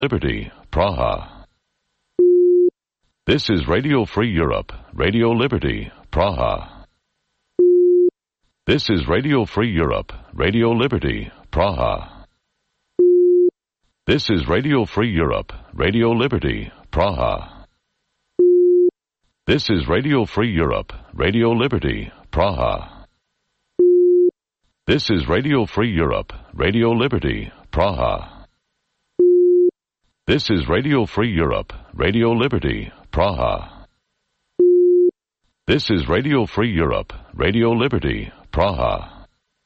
Liberty, Praha. This is Radio Free Europe, Radio Liberty, Praha. This is Radio Free Europe, Radio Liberty, Praha. This is Radio Free Europe, Radio Liberty, Praha. This is Radio Free Europe, Radio Liberty, Praha. This is Radio Free Europe, Radio Liberty, Praha. This is Radio Free Europe, Radio Liberty, Praha. This is Radio Free Europe, Radio Liberty, Praha.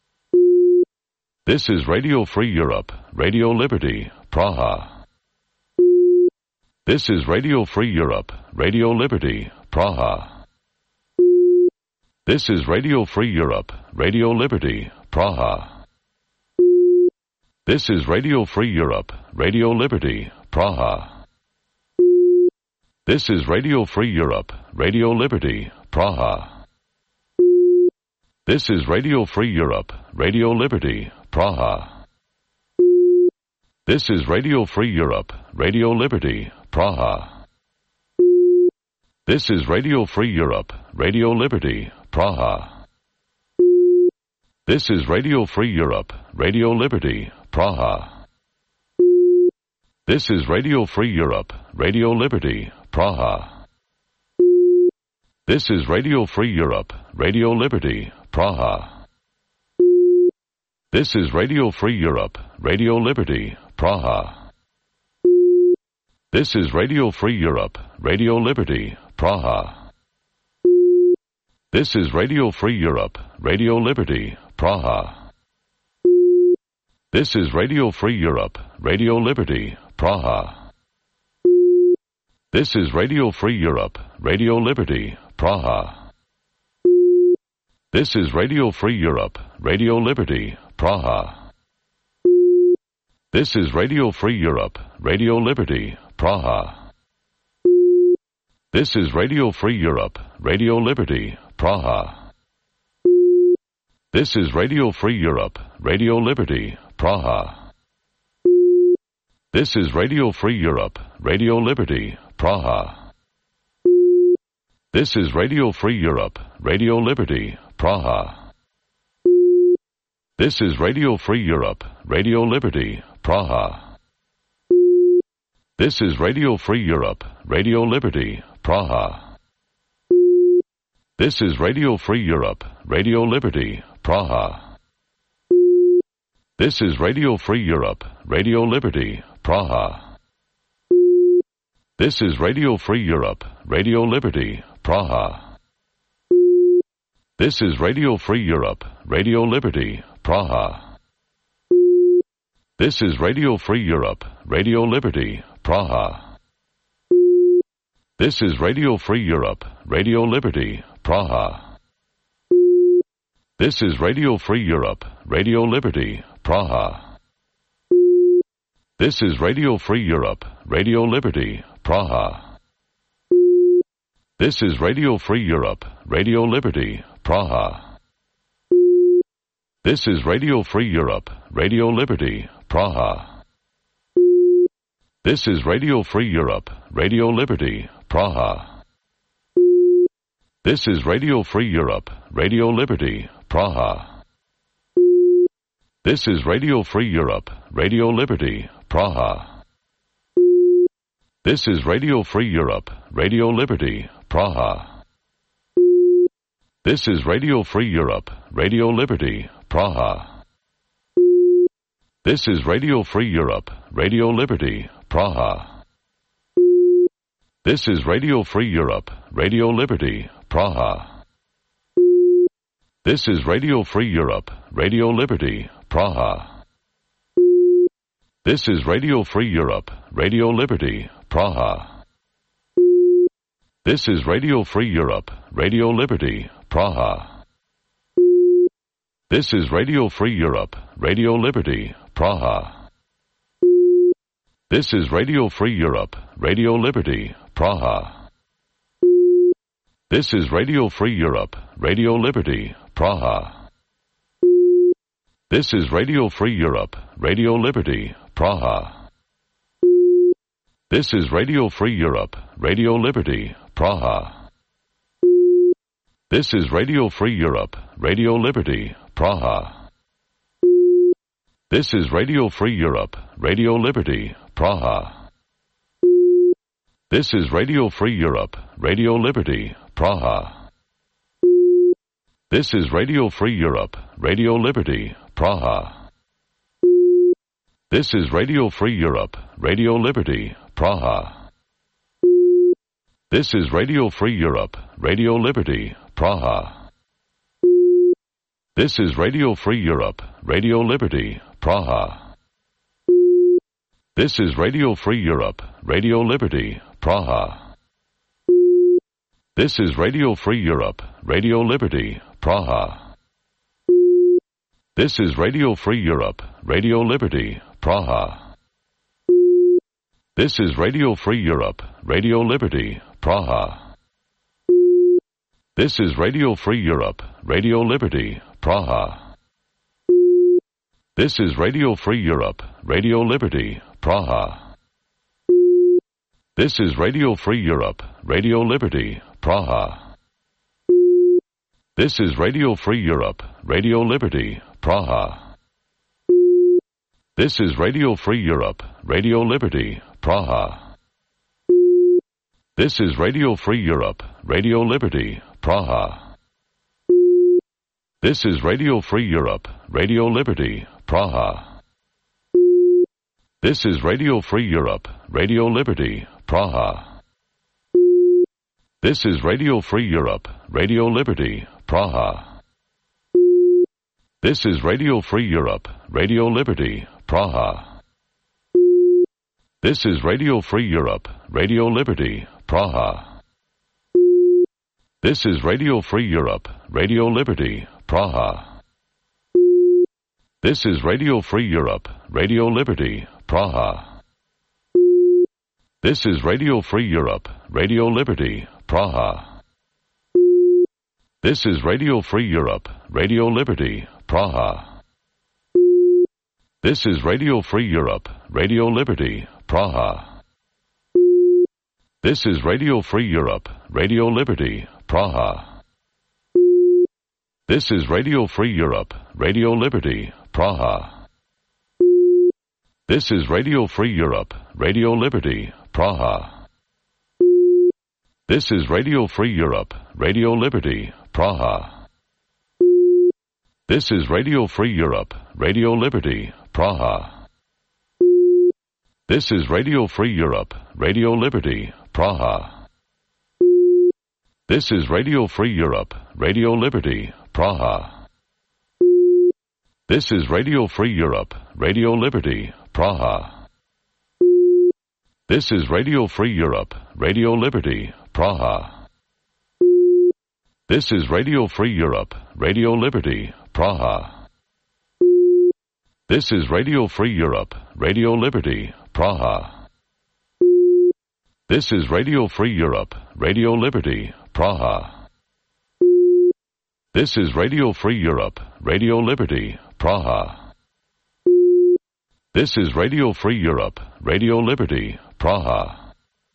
This is Radio Free Europe, Radio Liberty, Praha. This is Radio Free Europe, Radio Liberty, Praha. This is Radio Free Europe, Radio Liberty, Praha. This is Radio Free Europe, Radio Liberty, Praha. This is Radio Free Europe, Radio Liberty, Praha. This is Radio Free Europe, Radio Liberty, Praha. This is Radio Free Europe, Radio Liberty, Praha. This is Radio Free Europe, Radio Liberty, Praha. This is Radio Free Europe, Radio Liberty, Praha. This is Radio Free Europe, Radio Liberty, Praha. This is Radio Free Europe, Radio Liberty, Praha. This is Radio Free Europe, Radio Liberty, Praha. This is Radio Free Europe, Radio Liberty, Praha. This is Radio Free Europe, Radio Liberty, Praha. This is Radio Free Europe, Radio Liberty, Praha. This is Radio Free Europe, Radio Liberty, Praha. This is Radio Free Europe, Radio Liberty, Praha. This is Radio Free Europe, Radio Liberty, Praha. This is Radio Free Europe, Radio Liberty, Praha. This is Radio Free Europe, Radio Liberty, Praha. This is Radio Free Europe, Radio Liberty, Praha. This is Radio Free Europe, Radio Liberty, Praha. This is Radio Free Europe, Radio Liberty, Praha. This is Radio Free Europe, Radio Liberty, Praha. This is Radio Free Europe, Radio Liberty, Praha. This is Radio Free Europe, Radio Liberty, Praha. This is Radio Free Europe, Radio Liberty, Praha. This is Radio Free Europe, Radio Liberty, Praha. This is Radio Free Europe, Radio Liberty, Praha. This is Radio Free Europe, Radio Liberty, Praha. This is Radio Free Europe, Radio Liberty, Praha. This is Radio Free Europe, Radio Liberty, Praha. This is Radio Free Europe, Radio Liberty, Praha. This is Radio Free Europe, Radio Liberty, Praha. This is Radio Free Europe, Radio Liberty, Praha. This is Radio Free Europe, Radio Liberty, Praha. This is Radio Free Europe, Radio Liberty, Praha. This is Radio Free Europe, Radio Liberty, Praha. This is Radio Free Europe, Radio Liberty, Praha. This is Radio Free Europe, Radio Liberty, Praha. This is Radio Free Europe, Radio Liberty, Praha. This is Radio Free Europe, Radio Liberty, Praha. This is Radio Free Europe, Radio Liberty, Praha. This is Radio Free Europe, Radio Liberty, Praha. This is Radio Free Europe, Radio Liberty, Praha. This is Radio Free Europe, Radio Liberty, Praha. This is Radio Free Europe, Radio Liberty, Praha. This is Radio Free Europe, Radio Liberty, Praha. This is Radio Free Europe, Radio Liberty, Praha. This is Radio Free Europe, Radio Liberty, Praha. This is Radio Free Europe, Radio Liberty, Praha. This is Radio Free Europe, Radio Liberty, Praha. This is Radio Free Europe, Radio Liberty, Praha. This is Radio Free Europe, Radio Liberty, Praha. This is Radio Free Europe, Radio Liberty, Praha. This is Radio Free Europe, Radio Liberty, Praha. This is Radio Free Europe, Radio Liberty, Praha. This is Radio Free Europe, Radio Liberty, Praha. This is Radio Free Europe, Radio Liberty, Praha. This is Radio Free Europe, Radio Liberty, Praha. This is Radio Free Europe, Radio Liberty, Praha. This is Radio Free Europe, Radio Liberty, Praha. This is Radio Free Europe, Radio Liberty, Praha. This is Radio Free Europe, Radio Liberty, Praha. This is Radio Free Europe, Radio Liberty, Praha. This is Radio Free Europe, Radio Liberty, Praha. This is Radio Free Europe, Radio Liberty, Praha. This is Radio Free Europe, Radio Liberty, Praha. This is Radio Free Europe, Radio Liberty, Praha. This is Radio Free Europe, Radio Liberty, Praha. This is Radio Free Europe, Radio Liberty, Praha. This is Radio Free Europe, Radio Liberty, Praha. This is Radio Free Europe, Radio Liberty, Praha. This is Radio Free Europe, Radio Liberty, Praha. This is Radio Free Europe, Radio Liberty, Praha. This is Radio Free Europe, Radio Liberty, Praha. This is Radio Free Europe, Radio Liberty, Praha. This is Radio Free Europe, Radio Liberty, Praha. This is Radio Free Europe, Radio Liberty, Praha. This is Radio Free Europe, Radio Liberty, Praha. This is Radio Free Europe, Radio Liberty, Praha. This is Radio Free Europe, Radio Liberty, Praha. This is Radio Free Europe, Radio Liberty, Praha. This is Radio Free Europe, Radio Liberty, Praha. This is Radio Free Europe, Radio Liberty, Praha. This is Radio Free Europe, Radio Liberty, Praha. This is Radio Free Europe, Radio Liberty, Praha. This is Radio Free Europe, Radio Liberty, Praha. This is Radio Free Europe, Radio Liberty, Praha. This is Radio Free Europe, Radio Liberty, Praha.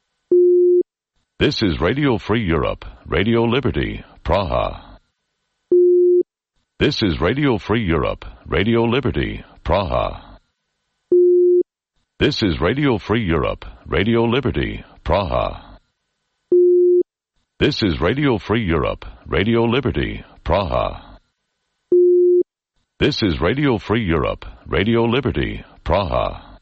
This is Radio Free Europe, Radio Liberty, Praha. This is Radio Free Europe, Radio Liberty, Praha. This is Radio Free Europe, Radio Liberty, Praha. This is Radio Free Europe, Radio Liberty, Praha. This is Radio Free Europe, Radio Liberty, Praha.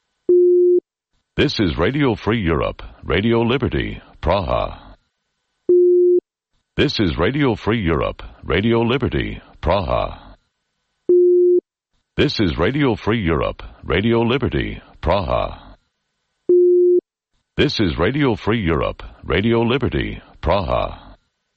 This is Radio Free Europe, Radio Liberty, Praha. This is Radio Free Europe, Radio Liberty, Praha. This is Radio Free Europe, Radio Liberty, Praha. This is Radio Free Europe, Radio Liberty, Praha.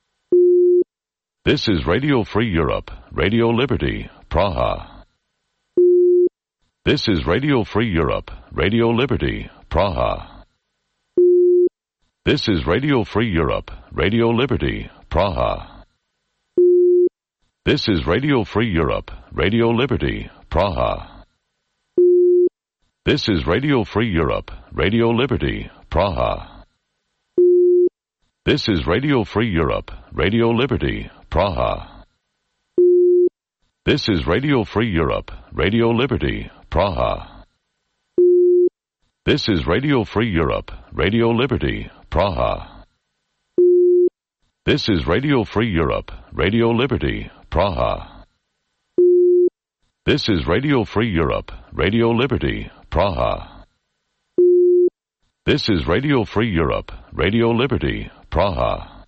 This is Radio Free Europe, Radio Liberty, Praha. This is Radio Free Europe, Radio Liberty, Praha. This is Radio Free Europe, Radio Liberty, Praha. This is Radio Free Europe, Radio Liberty, Praha. This is Radio Free Europe, Radio Liberty, Praha. This is Radio Free Europe, Radio Liberty, Praha. This is Radio Free Europe, Radio Liberty, Praha. This is Radio Free Europe, Radio Liberty, Praha. This is Radio Free Europe, Radio Liberty, Praha. This is Radio Free Europe, Radio Liberty, Praha. This is Radio Free Europe, Radio Liberty, Praha.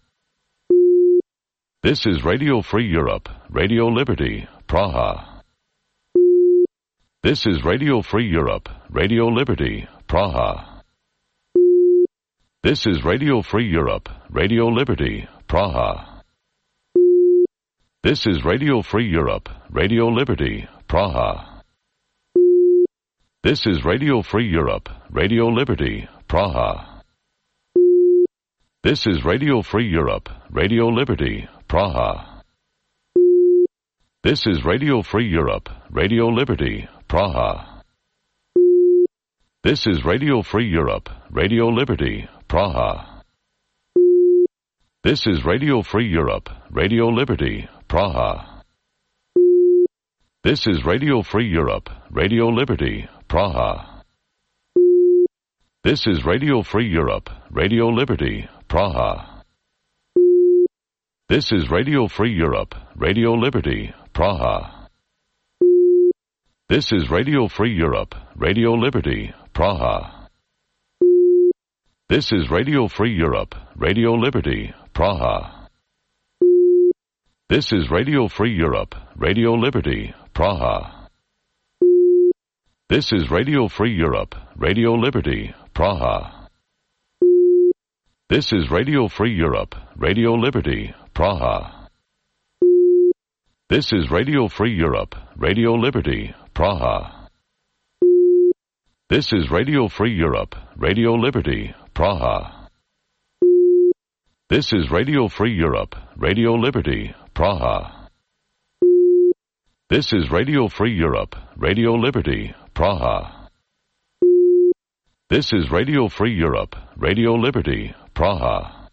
This is Radio Free Europe, Radio Liberty, Praha. This is Radio Free Europe, Radio Liberty, Praha. This is Radio Free Europe, Radio Liberty, Praha. This is Radio Free Europe, Radio Liberty, Praha. This is Radio Free Europe, Radio Liberty, Praha. This is Radio Free Europe, Radio Liberty, Praha. This is Radio Free Europe, Radio Liberty, Praha. This is Radio Free Europe, Radio Liberty, Praha. This is Radio Free Europe, Radio Liberty, Praha. This is Radio Free Europe, Radio Liberty, Praha. This is Radio Free Europe, Radio Liberty, Praha. This is Radio Free Europe, Radio Liberty, Praha. This is Radio Free Europe, Radio Liberty, Praha. This is Radio Free Europe, Radio Liberty, Praha. This is Radio Free Europe, Radio Liberty, Praha. This is Radio Free Europe, Radio Liberty, Praha. This is Radio Free Europe, Radio Liberty, Praha. This is Radio Free Europe, Radio Liberty, Praha. This is Radio Free Europe, Radio Liberty, Praha. This is Radio Free Europe, Radio Liberty, Praha. This is Radio Free Europe, Radio Liberty, Praha. This is Radio Free Europe, Radio Liberty, Praha.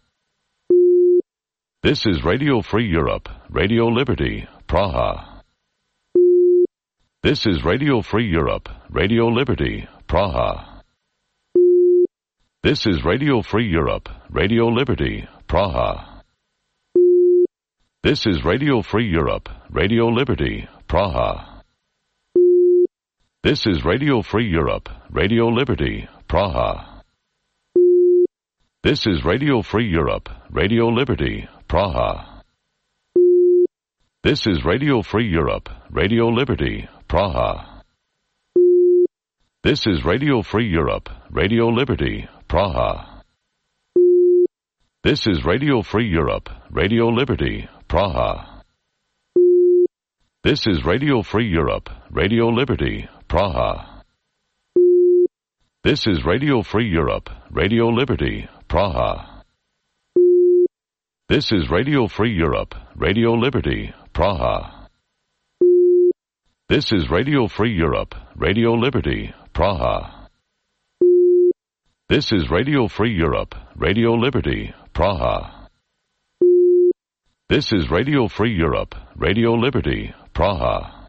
This is Radio Free Europe, Radio Liberty, Praha. This is Radio Free Europe, Radio Liberty, Praha. This is Radio Free Europe, Radio Liberty, Praha. This is Radio Free Europe, Radio Liberty, Praha. This is Radio Free Europe, Radio Liberty, Praha. This is Radio Free Europe, Radio Liberty, Praha. This is Radio Free Europe, Radio Liberty, Praha. This is Radio Free Europe, Radio Liberty, Praha. This is Radio Free Europe, Radio Liberty, Praha. This is Radio Free Europe, Radio Liberty, Praha. This is Radio Free Europe, Radio Liberty, Praha. This is Radio Free Europe, Radio Liberty, Praha. This is Radio Free Europe, Radio Liberty, Praha. This is Radio Free Europe, Radio Liberty, Praha. This is Radio Free Europe, Radio Liberty, Praha.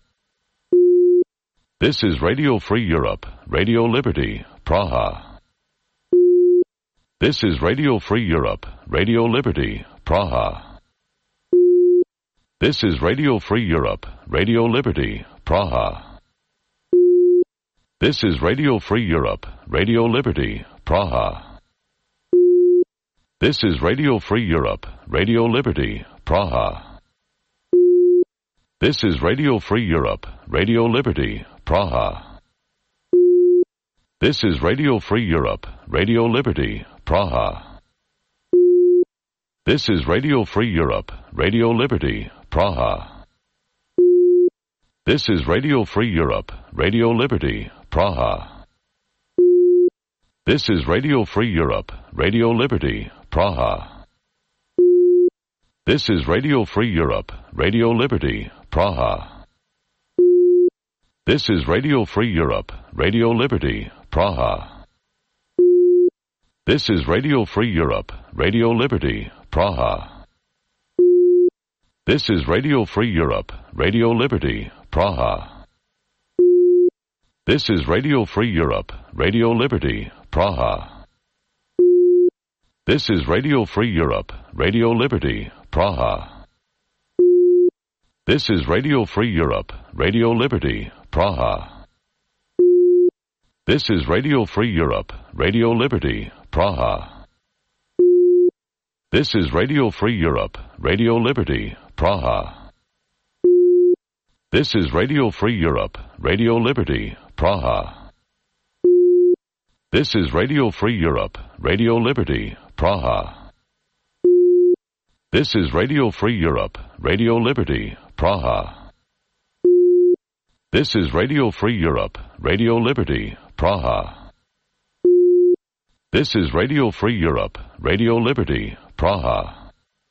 This is Radio Free Europe, Radio Liberty, Praha. This is Radio Free Europe, Radio Liberty, Praha. This is Radio Free Europe, Radio Liberty, Praha. This is Radio Free Europe, Radio Liberty, Praha. This is Radio Free Europe, Radio Liberty, Praha. This is Radio Free Europe, Radio Liberty, Praha. This is Radio Free Europe, Radio Liberty, Praha. This is Radio Free Europe, Radio Liberty, Praha. This is Radio Free Europe, Radio Liberty, Praha. This is Radio Free Europe, Radio Liberty, Praha. This is Radio Free Europe, Radio Liberty, Praha. This is Radio Free Europe, Radio Liberty, Praha. This is Radio Free Europe, Radio Liberty, Praha. This is Radio Free Europe, Radio Liberty, Praha. This is Radio Free Europe, Radio Liberty, Praha. This is Radio Free Europe, Radio Liberty, Praha. This is Radio Free Europe, Radio Liberty, Praha. This is Radio Free Europe, Radio Liberty, Praha. This is Radio Free Europe, Radio Liberty, Praha. This is Radio Free Europe, Radio Liberty, Praha. This is Radio Free Europe, Radio Liberty, Praha. This is Radio Free Europe, Radio Liberty, Praha. This is Radio Free Europe, Radio Liberty, Praha. This is Radio Free Europe, Radio Liberty, Praha.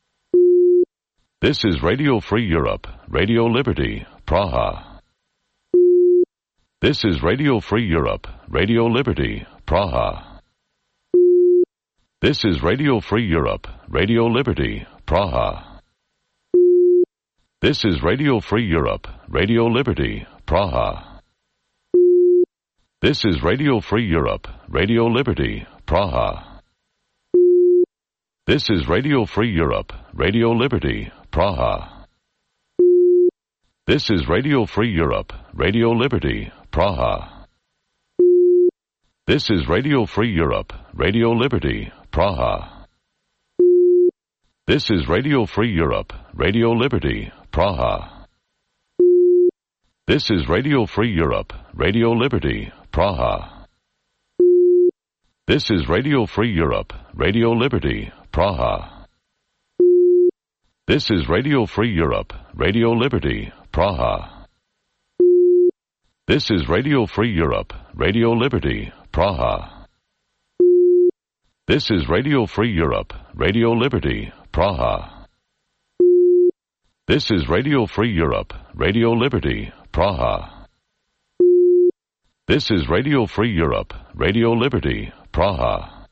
This is Radio Free Europe, Radio Liberty, Praha. This is Radio Free Europe, Radio Liberty, Praha. This is Radio Free Europe, Radio Liberty, Praha. This is Radio Free Europe, Radio Liberty, Praha. This is Radio Free Europe, Radio Liberty, Praha. This is Radio Free Europe, Radio Liberty, Praha. This is Radio Free Europe, Radio Liberty, Praha. This is Radio Free Europe, Radio Liberty, Praha. This is Radio Free Europe, Radio Liberty, Praha. This is Radio Free Europe, Radio Liberty, Praha. This is Radio Free Europe, Radio Liberty, Praha. This is Radio Free Europe, Radio Liberty, Praha. This is Radio Free Europe, Radio Liberty, Praha. This is Radio Free Europe, Radio Liberty, Praha. This is Radio Free Europe, Radio Liberty, Praha. This is Radio Free Europe, Radio Liberty, Praha.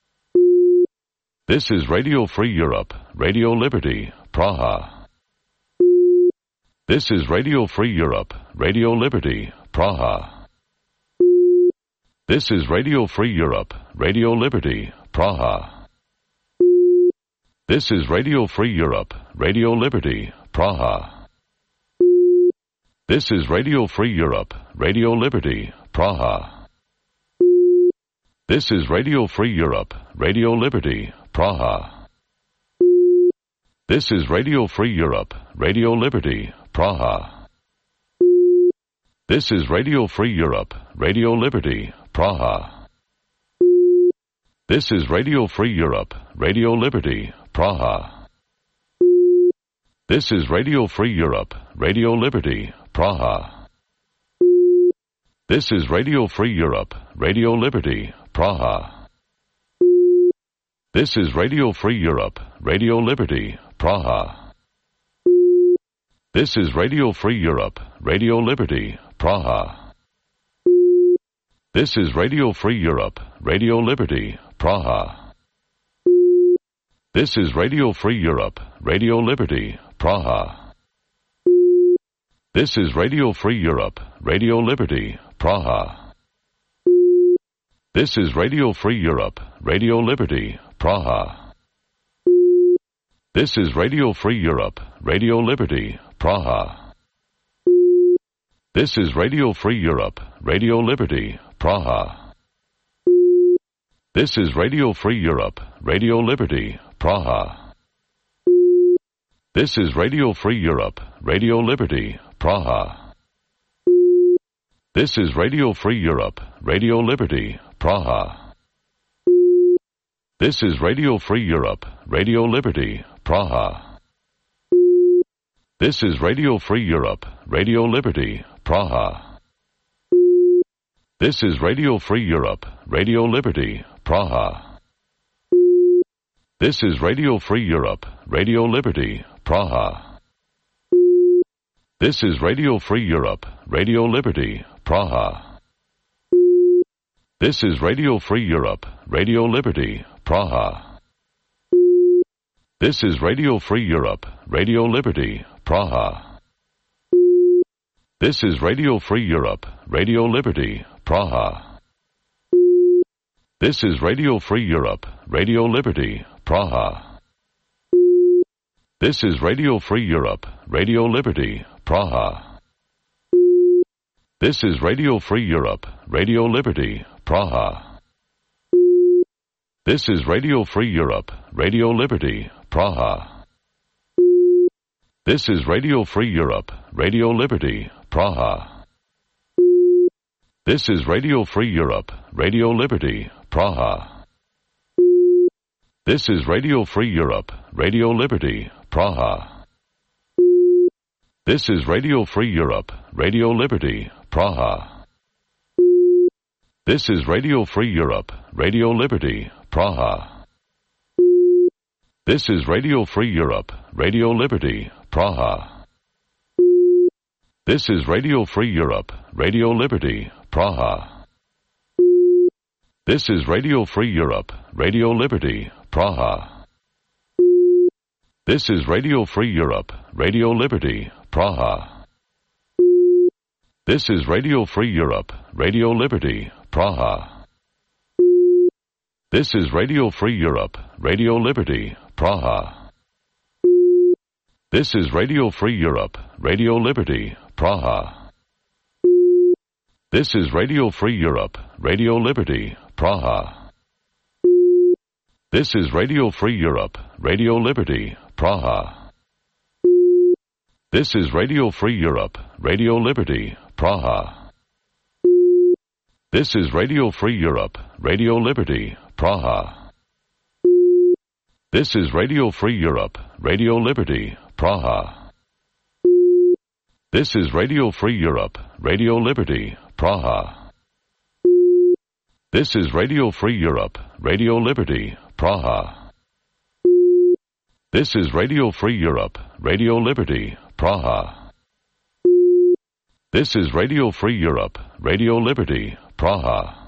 This is Radio Free Europe, Radio Liberty, Praha. This is Radio Free Europe, Radio Liberty, Praha. This is Radio Free Europe, Radio Liberty, Praha. This is Radio Free Europe, Radio Liberty, Praha. This is Radio Free Europe, Radio Liberty, Praha. This is Radio Free Europe, Radio Liberty, Praha. This is Radio Free Europe, Radio Liberty, Praha. This is Radio Free Europe, Radio Liberty, Praha. This is Radio Free Europe, Radio Liberty, Praha. This is Radio Free Europe, Radio Liberty, Praha. This is Radio Free Europe, Radio Liberty, Praha. This is Radio Free Europe, Radio Liberty, Praha. This is Radio Free Europe, Radio Liberty, Praha. This is Radio Free Europe, Radio Liberty, Praha. This is Radio Free Europe, Radio Liberty, Praha. This is Radio Free Europe, Radio Liberty, Praha. This is Radio Free Europe, Radio Liberty, Praha. This is Radio Free Europe, Radio Liberty, Praha. This is Radio Free Europe, Radio Liberty, Praha. This is Radio Free Europe, Radio Liberty, Praha. This is Radio Free Europe, Radio Liberty, Praha. This is Radio Free Europe, Radio Liberty, Praha. This is Radio Free Europe, Radio Liberty, Praha. This is Radio Free Europe, Radio Liberty, Praha. This is Radio Free Europe, Radio Liberty, Praha. This is Radio Free Europe, Radio Liberty, Praha. This is Radio Free Europe, Radio Liberty, Praha. This is Radio Free Europe, Radio Liberty, Praha. This is Radio Free Europe, Radio Liberty, Praha. This is Radio Free Europe, Radio Liberty, Praha. This is Radio Free Europe, Radio Liberty, Praha. This is Radio Free Europe, Radio Liberty, Praha. This is Radio Free Europe, Radio Liberty, Praha. This is Radio Free Europe, Radio Liberty, Praha. This is Radio Free Europe, Radio Liberty, Praha. This is Radio Free Europe, Radio Liberty, Praha. This is Radio Free Europe, Radio Liberty, Praha. This is Radio Free Europe, Radio Liberty, Praha. This is Radio Free Europe, Radio Liberty, Praha. This is Radio Free Europe, Radio Liberty, Praha. This is Radio Free Europe, Radio Liberty, Praha. This is Radio Free Europe, Radio Liberty, Praha. This is Radio Free Europe, Radio Liberty, Praha. This is Radio Free Europe, Radio Liberty, Praha. This is Radio Free Europe, Radio Liberty, Praha. This is Radio Free Europe, Radio Liberty, Praha. This is Radio Free Europe, Radio Liberty, Praha. This is Radio Free Europe, Radio Liberty, Praha. This is Radio Free Europe, Radio Liberty, Praha. This is Radio Free Europe, Radio Liberty, Praha. This is Radio Free Europe, Radio Liberty, Praha. This is Radio Free Europe, Radio Liberty, Praha. This is Radio Free Europe, Radio Liberty, Praha. This is Radio Free Europe, Radio Liberty, Praha. This is Radio Free Europe, Radio Liberty, Praha.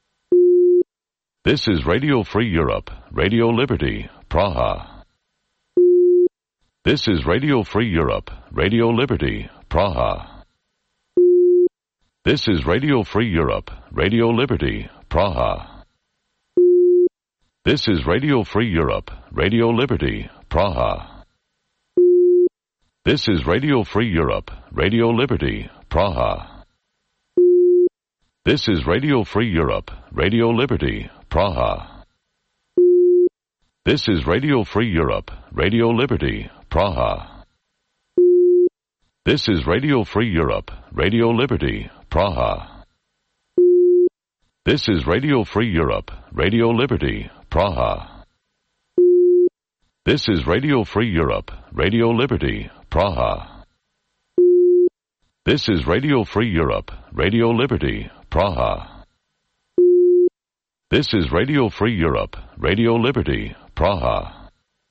This is Radio Free Europe, Radio Liberty, Praha. This is Radio Free Europe, Radio Liberty, Praha. This is Radio Free Europe, Radio Liberty, Praha. This is Radio Free Europe, Radio Liberty, Praha. This is Radio Free Europe, Radio Liberty, Praha. This is Radio Free Europe, Radio Liberty, Praha. This is Radio Free Europe, Radio Liberty, Praha. This is Radio Free Europe, Radio Liberty, Praha. This is Radio Free Europe, Radio Liberty, Praha. This is Radio Free Europe, Radio Liberty, Praha. This is Radio Free Europe, Radio Liberty, Praha. This is Radio Free Europe, Radio Liberty, Praha.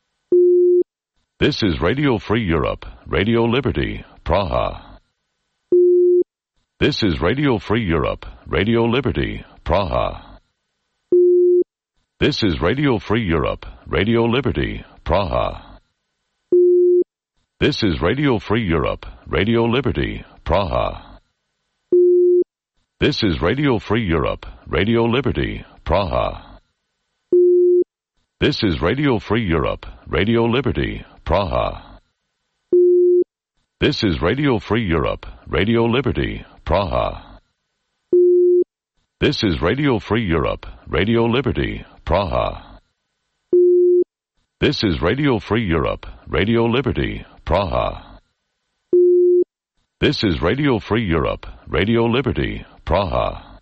This is Radio Free Europe, Radio Liberty, Praha. This is Radio Free Europe, Radio Liberty, Praha. This is Radio Free Europe, Radio Liberty, Praha. This is Radio Free Europe, Radio Liberty, Praha. This is Radio Free Europe, Radio Liberty, Praha. This is Radio Free Europe, Radio Liberty, Praha. This is Radio Free Europe, Radio Liberty, Praha. This is Radio Free Europe, Radio Liberty, Praha. This is Radio Free Europe, Radio Liberty, Praha. This is Radio Free Europe, Radio Liberty, Praha.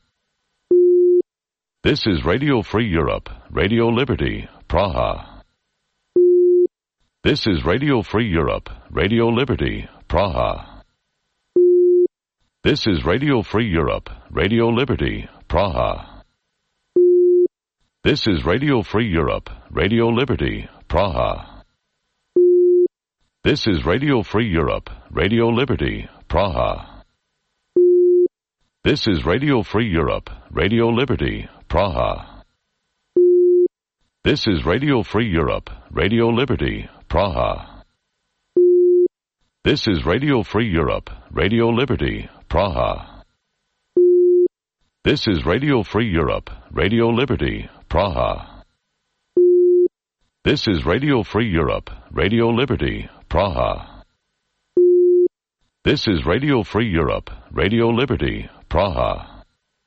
This is Radio Free Europe, Radio Liberty, Praha. This is Radio Free Europe, Radio Liberty, Praha. This is Radio Free Europe, Radio Liberty, Praha. This is Radio Free Europe, Radio Liberty, Praha. This is Radio Free Europe, Radio Liberty, Praha. This is Radio Free Europe, Radio Liberty, Praha. This is Radio Free Europe, Radio Liberty, Praha. This is Radio Free Europe, Radio Liberty, Praha. This is Radio Free Europe, Radio Liberty, Praha. This is Radio Free Europe, Radio Liberty, Praha. This is Radio Free Europe, Radio Liberty, Praha.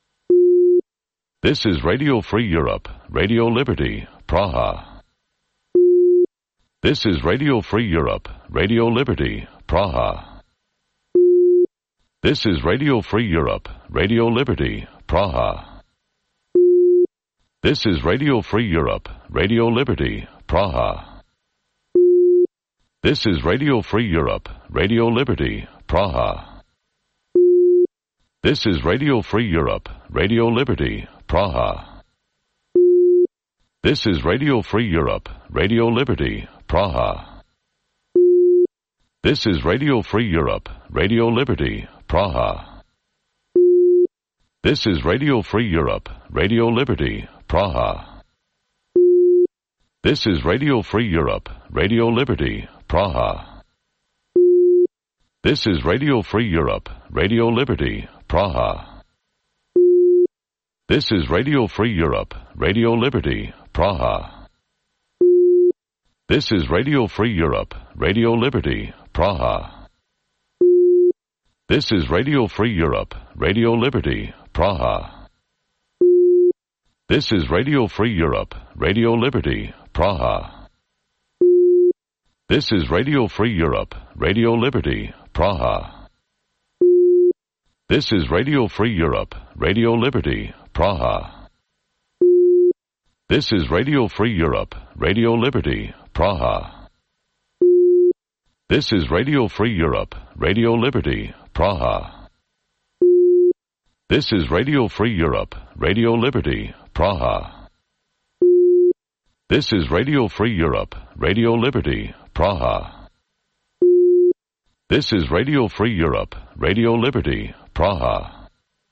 This is Radio Free Europe, Radio Liberty, Praha. This is Radio Free Europe, Radio Liberty, Praha. This is Radio Free Europe, Radio Liberty, Praha. This is Radio Free Europe, Radio Liberty, Praha. This is Radio Free Europe, Radio Liberty, Praha. This is Radio Free Europe, Radio Liberty, Praha. This is Radio Free Europe, Radio Liberty, Praha. This is Radio Free Europe, Radio Liberty, Praha. This is Radio Free Europe, Radio Liberty, Praha. This is Radio Free Europe, Radio Liberty, Praha. This is Radio Free Europe, Radio Liberty, Praha. This is Radio Free Europe, Radio Liberty, Praha. This is Radio Free Europe, Radio Liberty, Praha. This is Radio Free Europe, Radio Liberty, Praha. This is Radio Free Europe, Radio Liberty, Praha. This is Radio Free Europe, Radio Liberty, Praha. This is Radio Free Europe, Radio Liberty, Praha. This is Radio Free Europe, Radio Liberty, Praha. This is Radio Free Europe, Radio Liberty, Praha. This is Radio Free Europe, Radio Liberty, Praha. This is Radio Free Europe, Radio Liberty, Praha. This is Radio Free Europe, Radio Liberty, Praha.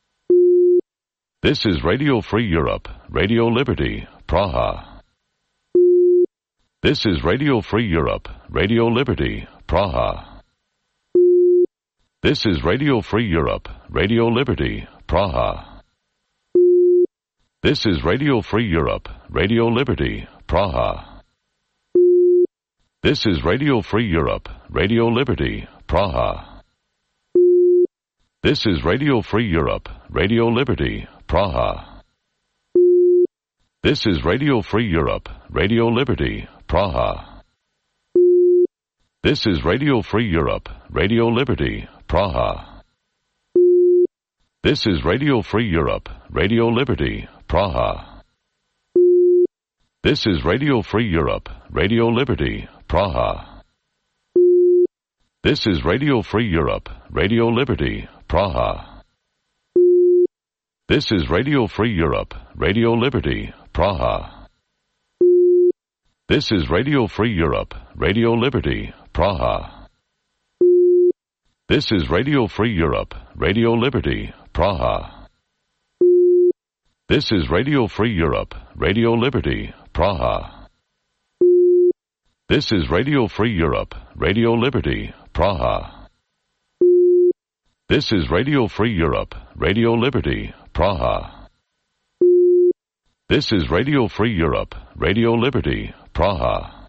This is Radio Free Europe, Radio Liberty, Praha. This is Radio Free Europe, Radio Liberty, Praha. This is Radio Free Europe, Radio Liberty, Praha. This is Radio Free Europe, Radio Liberty, Praha. This is Radio Free Europe, Radio Liberty, Praha. This is Radio Free Europe, Radio Liberty, Praha. This is Radio Free Europe, Radio Liberty, Praha. This is Radio Free Europe, Radio Liberty, Praha. This is Radio Free Europe, Radio Liberty, Praha. This is Radio Free Europe, Radio Liberty, Praha. This is Radio Free Europe, Radio Liberty, Praha. This is Radio Free Europe, Radio Liberty, Praha. This is Radio Free Europe, Radio Liberty, Praha. This is Radio Free Europe, Radio Liberty, Praha. This is Radio Free Europe, Radio Liberty, Praha. This is Radio Free Europe, Radio Liberty, Praha. This is Radio Free Europe, Radio Liberty, Praha. This is Radio Free Europe, Radio Liberty, Praha.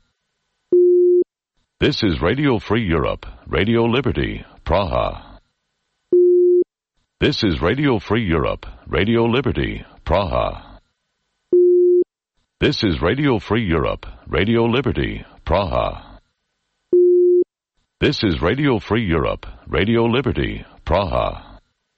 This is Radio Free Europe, Radio Liberty, Praha. This is Radio Free Europe, Radio Liberty, Praha. This is Radio Free Europe, Radio Liberty, Praha. This is Radio Free Europe, Radio Liberty, Praha.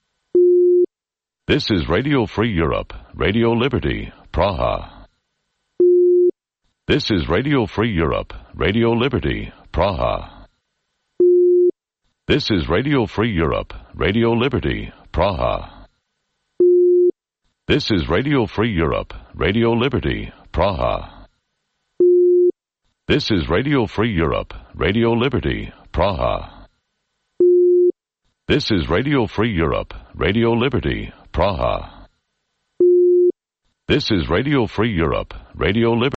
This is Radio Free Europe, Radio Liberty, Praha. This is Radio Free Europe, Radio Liberty, Praha. This is Radio Free Europe, Radio Liberty, Praha. This is Radio Free Europe, Radio Liberty, Praha. This is Radio Free Europe, Radio Liberty, Praha. This is Radio Free Europe, Radio Liberty, Praha. This is Radio Free Europe, Radio Liberty.